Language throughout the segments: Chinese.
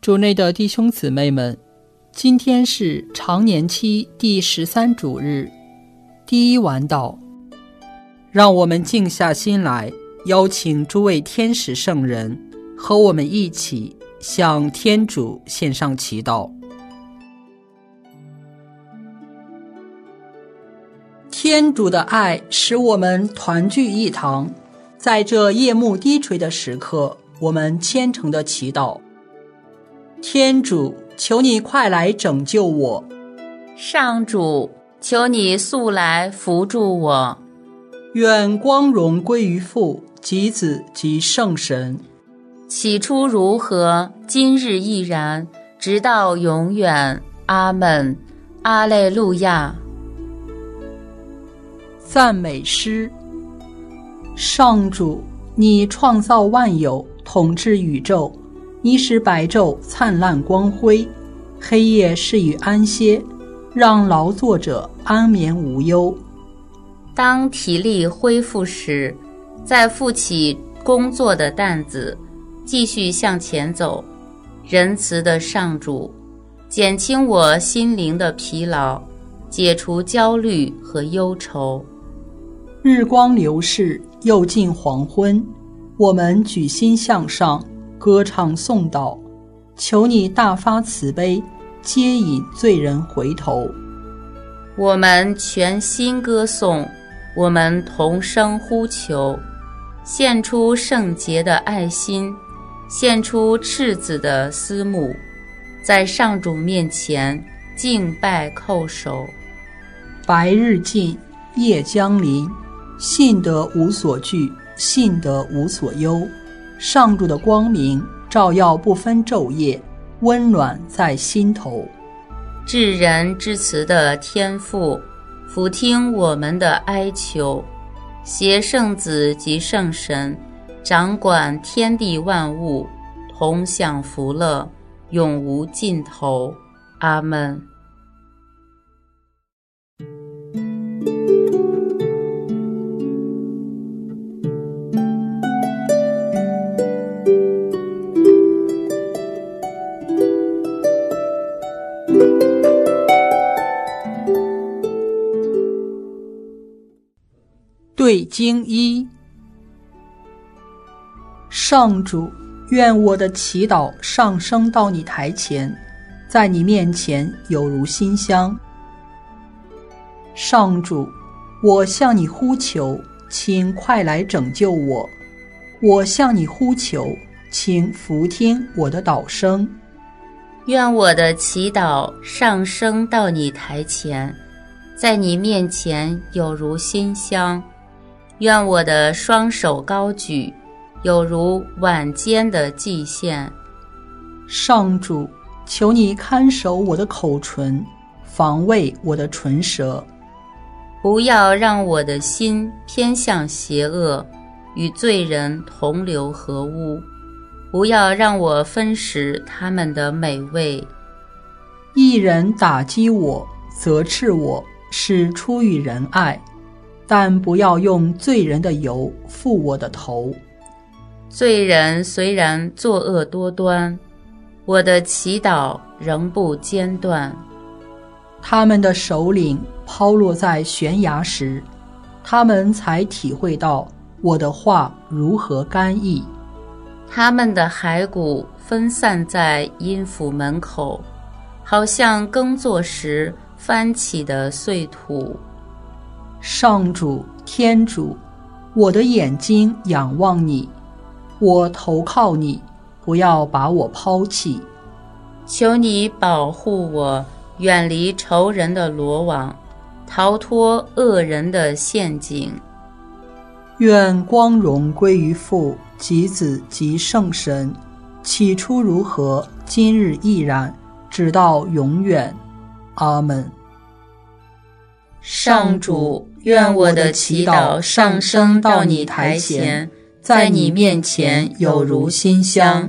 主内的弟兄姊妹们，今天是常年期第13主日，第一晚祷。让我们静下心来，邀请诸位天使圣人和我们一起向天主献上祈祷。天主的爱使我们团聚一堂，在这夜幕低垂的时刻，我们虔诚地祈祷。天主，求你快来拯救我。 上主，求你速来扶助我。 愿光荣归于父及子及圣神。 起初如何，今日亦然，直到永远。阿们。阿肋路亚。 赞美诗。上主，你创造万有，统治宇宙，你使白昼灿烂光辉，黑夜适于安歇，让劳作者安眠无忧。 当体力恢复时，再负起工作的担子，继续向前走。仁慈的上主，减轻我心灵的疲劳，解除焦虑和忧愁。 日光流逝，又近黄昏，我们举心向上，歌唱颂祷，求你大发慈悲，接引罪人回头。 我们全心歌颂，我们同声呼求，献出圣洁的爱心，献出赤子的思慕，在上主面前敬拜叩首。 白日近，夜将临，信得无所惧，信得无所忧。上主的光明照耀不分昼夜，温暖在心头。 至仁至慈的天父，俯听我们的哀求，携圣子及圣神，掌管天地万物，同享福乐，永无尽头。阿们。 对经一。上主，愿我的祈祷上升到你台前，在你面前有如馨香。上主，我向你呼求，请快来拯救我。我向你呼求，请俯听我的祷声。 愿我的祈祷上升到你台前，在你面前有如馨香。愿我的双手高举，有如晚间的祭献。 上主，求你看守我的口唇，防卫我的唇舌。 不要让我的心偏向邪恶，与罪人同流合污。不要让我分食他们的美味。 一人打击我，责斥我，是出于仁爱，但不要用罪人的油覆我的头。 罪人虽然作恶多端，我的祈祷仍不间断。 他们的首领抛落在悬崖时，他们才体会到我的话如何甘意。 他们的骸骨分散在阴府门口，好像耕作时翻起的碎土。 上主，天主，我的眼睛仰望你，我投靠你，不要把我抛弃。 求你保护我，远离仇人的罗网，逃脱恶人的陷阱。 愿光荣归于父及子及圣神，起初如何，今日亦然，直到永远。阿们。 上主，愿我的祈祷上升到你台前，在你面前有如馨香。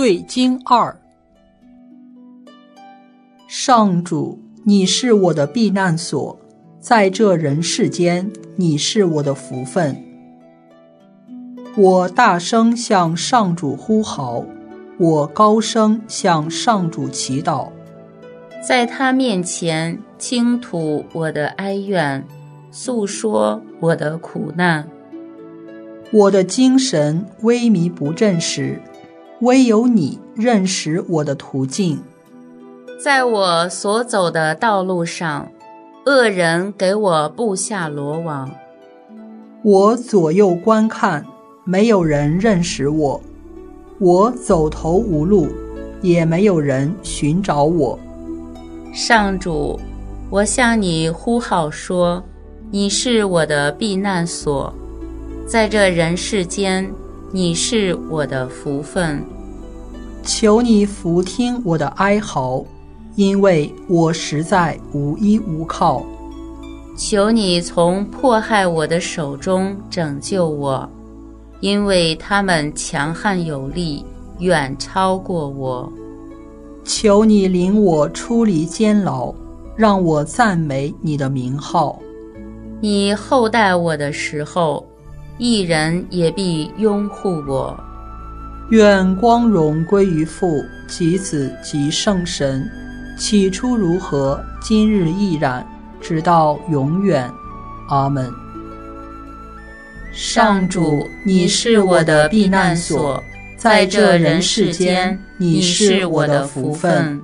对经2。上主，你是我的避难所，在这人世间，你是我的福分。我大声向上主呼号，我高声向上主祈祷， 在他面前倾吐我的哀怨，诉说我的苦难。 我的精神萎靡不振时，唯有你认识我的途径。 在我所走的道路上，恶人给我布下罗网。 我左右观看，没有人认识我，我走投无路，也没有人寻找我。 上主，我向你呼号说，你是我的避难所，在这人世间，你是我的福分。 求你俯听我的哀嚎，因为我实在无依无靠。 求你从迫害我的手中拯救我，因为他们强悍有力，远超过我。 求你领我出离监牢，让我赞美你的名号。 你厚待我的时候，义人也必拥护我。 愿光荣归于父及子及圣神，起初如何，今日亦然，直到永远。阿们。 上主，你是我的避难所，在这人世间，你是我的福分。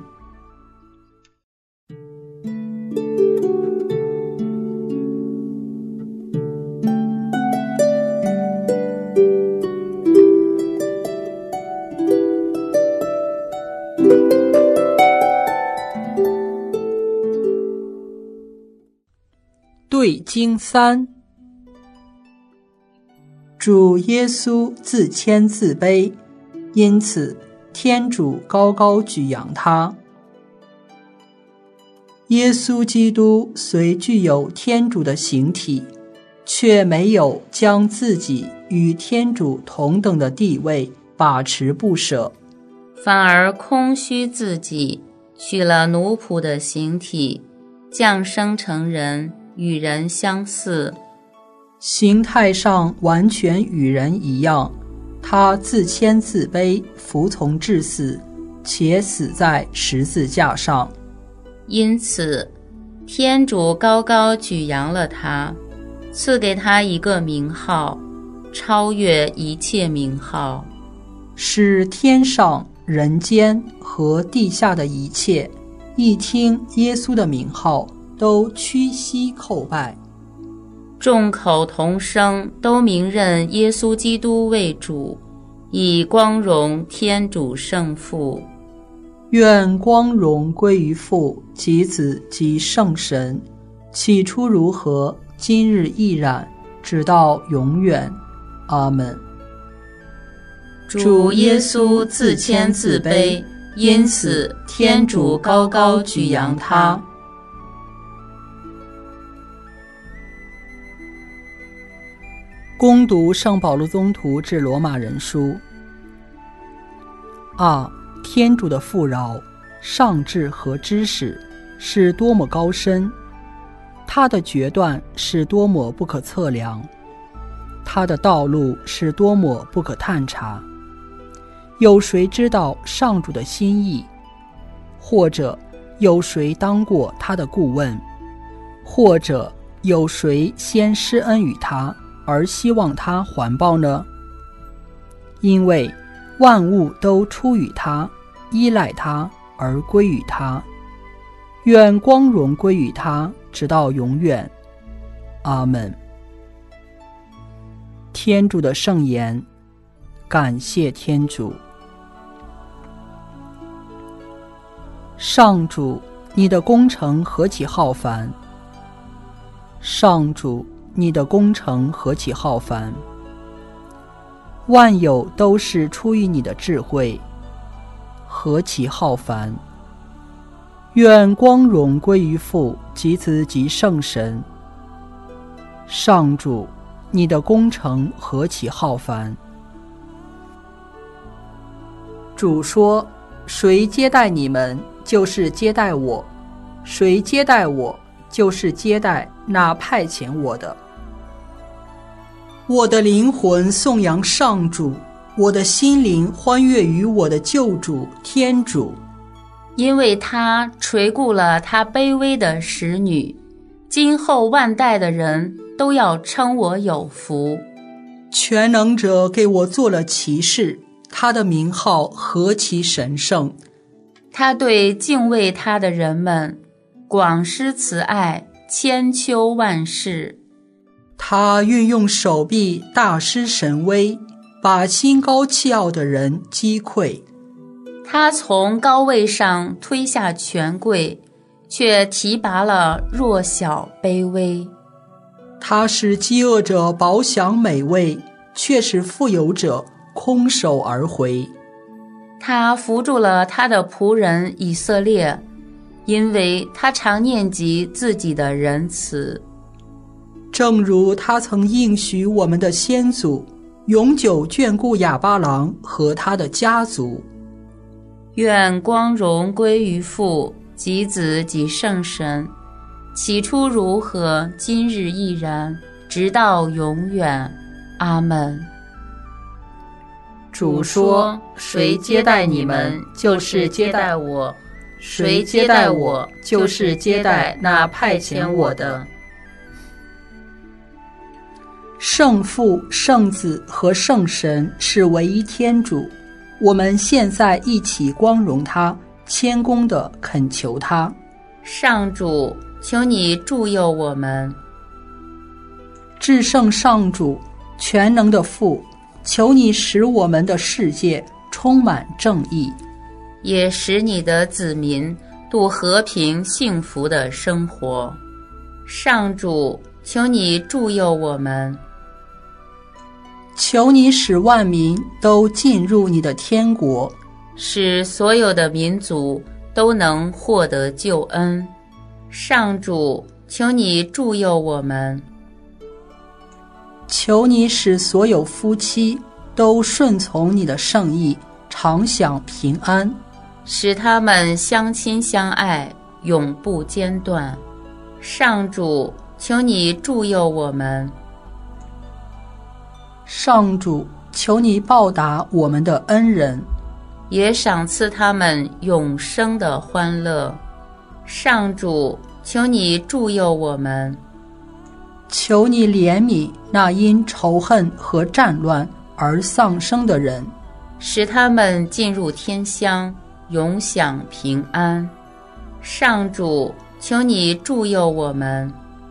对经3。主耶稣自谦自卑，因此天主高高举扬他。耶稣基督虽具有天主的形体，却没有将自己与天主同等的地位把持不舍， 反而空虚自己，取了奴仆的形体，降生成人，与人相似。 形态上完全与人一样，他自谦自卑，服从至死，且死在十字架上。 因此，天主高高举扬了他，赐给他一个名号，超越一切名号， 使天上、人间和地下的一切，一听耶稣的名号，都屈膝叩拜。 众口同声，都明认耶稣基督为主，以光荣天主圣父。 愿光荣归于父及子及圣神，起初如何，今日亦然，直到永远。阿们。 主耶稣自谦自卑，因此天主高高举扬他。 恭读圣保禄宗徒致罗马人书。天主的富饶、上智和知识是多么高深，他的决断是多么不可测量，他的道路是多么不可探察。有谁知道上主的心意？或者有谁当过他的顾问？或者有谁先施恩于他，而希望他还报呢？因为万物都出于他，依赖他，而归于他。愿光荣归于他，直到永远。阿们。天主的圣言，感谢天主。上主，你的工程何其浩繁！上主，你的工程何其浩繁！万有都是出于你的智慧，何其浩繁！愿光荣归于父及子及圣神。上主，你的工程何其浩繁！ 主说：谁接待你们，就是接待我；谁接待我，就是接待那派遣我的。我的灵魂颂扬上主，我的心灵欢悦于我的救主天主， 因为他垂顾了他卑微的使女，今后万代的人都要称我有福。 全能者给我做了奇事，他的名号何其神圣！ 他对敬畏他的人们广施慈爱，千秋万世。 他运用手臂大施神威，把心高气傲的人击溃。 他从高位上推下权贵，却提拔了弱小卑微。 他使饥饿者饱享美味，却使富有者空手而回。 他扶助了他的仆人以色列，因为他常念及自己的仁慈。 正如他曾应许我们的先祖，永久眷顾亚巴郎和他的家族。 愿光荣归于父及子及圣神，起初如何，今日亦然，直到永远。阿们。 主说：谁接待你们，就是接待我；谁接待我，就是接待那派遣我的。圣父、圣子和圣神是唯一天主，我们现在一起光荣他，谦恭地恳求他。 上主，求你助佑我们。 至圣上主，全能的父，求你使我们的世界充满正义， 也使你的子民度和平幸福的生活。上主，求你助佑我们。 求你使万民都进入你的天国， 使所有的民族都能获得救恩。上主，求你助佑我们。 求你使所有夫妻都顺从你的圣意，常享平安， 使他们相亲相爱，永不间断。上主，求你助佑我们。 上主，求你报答我们的恩人， 也赏赐他们永生的欢乐。上主，求你助佑我们。 求你怜悯那因仇恨和战乱而丧生的人， 使他们进入天乡，永享平安。上主，求你助佑我们。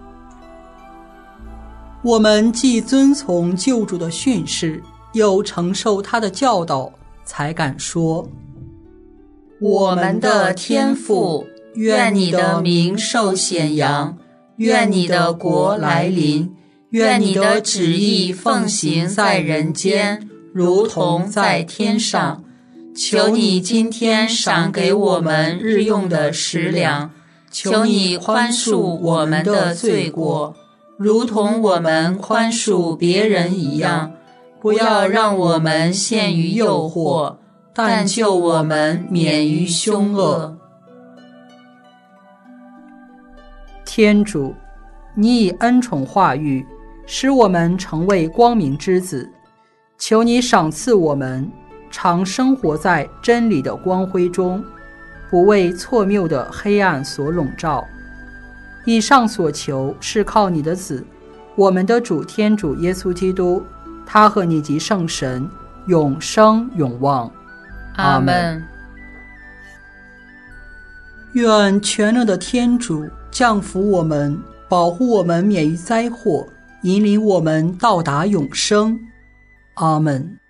我们既遵从救主的训示，又承受他的教导，才敢说： 我们的天父，愿你的名受显扬，愿你的国来临，愿你的旨意奉行在人间，如同在天上。求你今天赏给我们日用的食粮，求你宽恕我们的罪过，如同我们宽恕别人一样，不要让我们陷于诱惑，但救我们免于凶恶。 天主，你以恩宠化育，使我们成为光明之子，求你赏赐我们常生活在真理的光辉中，不为错谬的黑暗所笼罩。以上所求是靠你的子，我们的主天主耶稣基督，他和你及圣神永生永旺。 阿们。 愿全能的天主降福我们，保护我们免于灾祸，引领我们到达永生。阿们。